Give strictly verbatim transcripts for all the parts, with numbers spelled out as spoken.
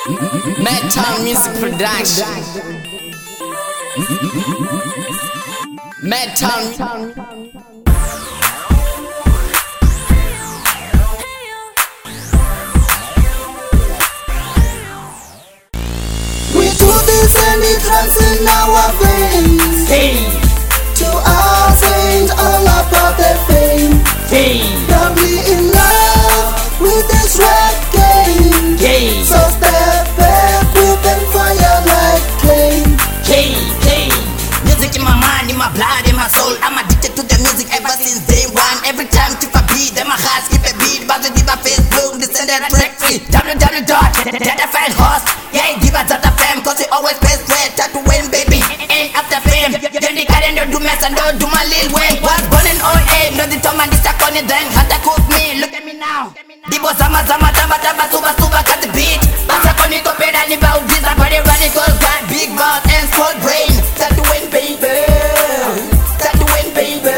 Madtown Music Production. Madtown. We do this and it runs in our veins. Hey, To us ain't all about the fame. hey, Doubly in love with this rap game. hey, So step back, we've been fire like flame. hey, hey. Music in my mind, in my blood, in my soul. I'm addicted to the music ever since day one. Every time to a beat, then my heart skip a beat. But the diva Facebook, this and that track free. www dot find host. Yeah, diva dot f m, cause it always pays way. Try to win, baby, ain't after fame. Then the calendar do mess and don't do my lil way. Was born in oh eight, no the time and the stack on it then. Had to cook me, look at me now. Divo zama zama tamba tamba suba suba cut the beat. Basa koni ko peda ni ba udiza body running cause got big mouth and small brain. Try to win, baby. Try to win, baby.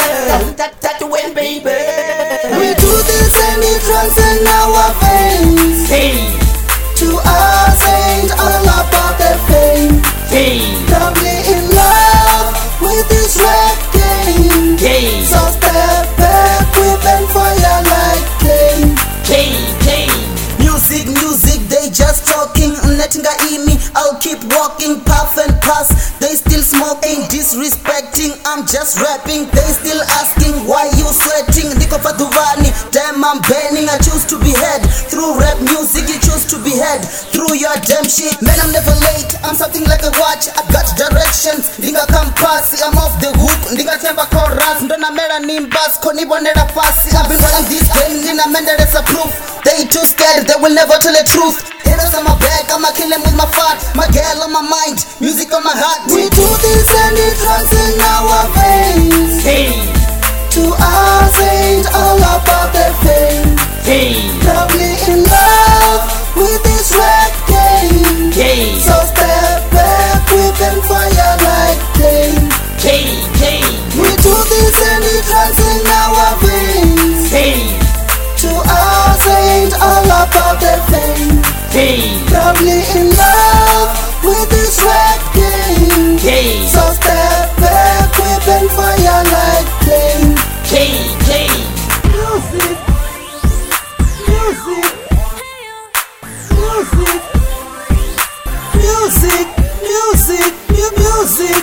Try to win, baby. We do this and it runs in our veins. Hey, To us ain't all about the fame. hey, Doubly in love with this rap game. hey, So step back, we've been fire like flame. hey, hey. Music, music, they just talking. Letting I eat me, I'll keep walking, puff and pass. They still smoking, disrespecting. I'm just rapping. They still asking why you sweating. Diko Faduvani, damn I'm bending. I choose to be head through rap music. You choose to be head through your damn shit. Man, I'm never late. I'm something like a watch. I got directions. Dinga compass, I'm off the hook. Dinga temba chorus. Ndona mera nimbas, konibo nera fasi. I've been running this game, nina mendere as a proof. They too scared, they will never tell the truth. Haters on my back, I'ma kill them with my fart. My girl on my mind, music on my heart. We do this and it runs in our veins. Hey, To us ain't all about the fame. hey, Doubly in love with this rap game. hey, So step back, we've been fire like flame. hey, hey, We do this and it runs in our veins. hey, To us ain't all about the fame. hey, Doubly in love with this rap game. hey, So step back, we've been fire like flame. hey, hey. Music, music, music, music, music, mu- music,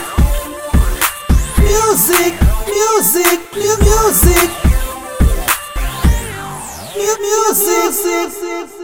music, music, mu- music, mu- music, music.